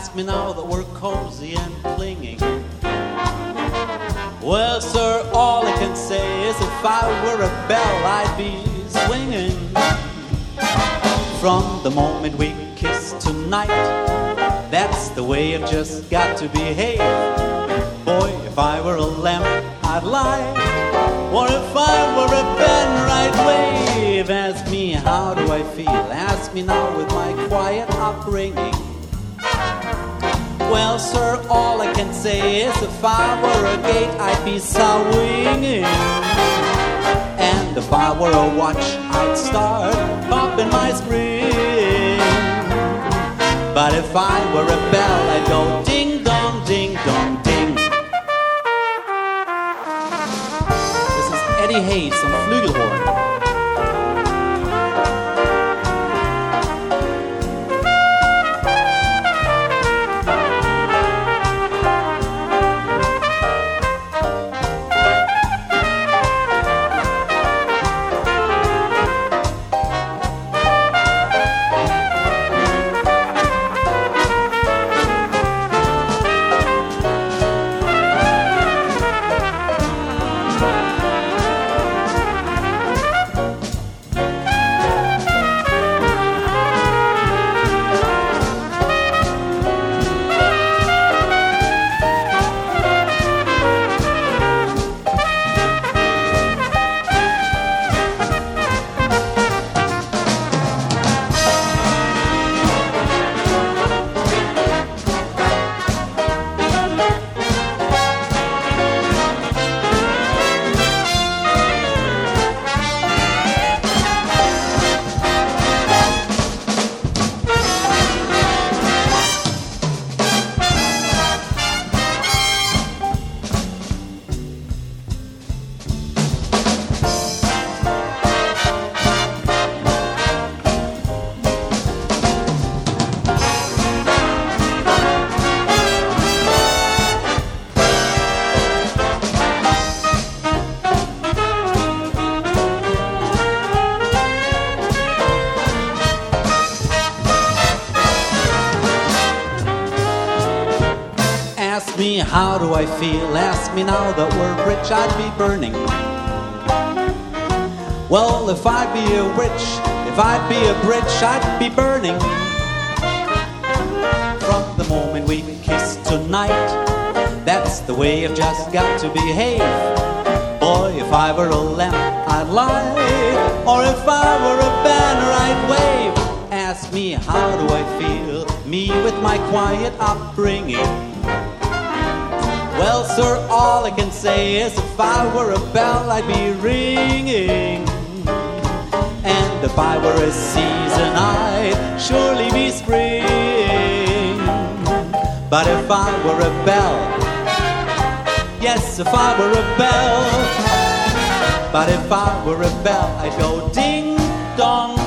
Ask me now that we're cozy and clinging. Well, sir, all I can say is if I were a bell, I'd be swinging. From the moment we kiss tonight, that's the way I've just got to behave. Boy, if I were a lamp, I'd light. Or if I were a pen, right wave. Ask me, how do I feel? Ask me now with my quiet upbringing. Well, sir, all I can say is if I were a gate, I'd be swinging. And if I were a watch, I'd start popping my spring. But if I were a bell, I'd go ding dong, ding dong, ding. This is Eddie Hayes on Flügelhorn. Ask me, how do I feel? Ask me now that we're rich, I'd be burning. Well, if I'd be a witch, if I'd be a bridge, I'd be burning. From the moment we kiss tonight, that's the way I've just got to behave. Boy, if I were a lamp, I'd light. Or if I were a banner, I'd wave. Ask me, how do I feel? Me with my quiet upbringing. Well, sir, all I can say is if I were a bell, I'd be ringing. And if I were a season, I'd surely be spring. But if I were a bell, yes, if I were a bell, but if I were a bell, I'd go ding dong.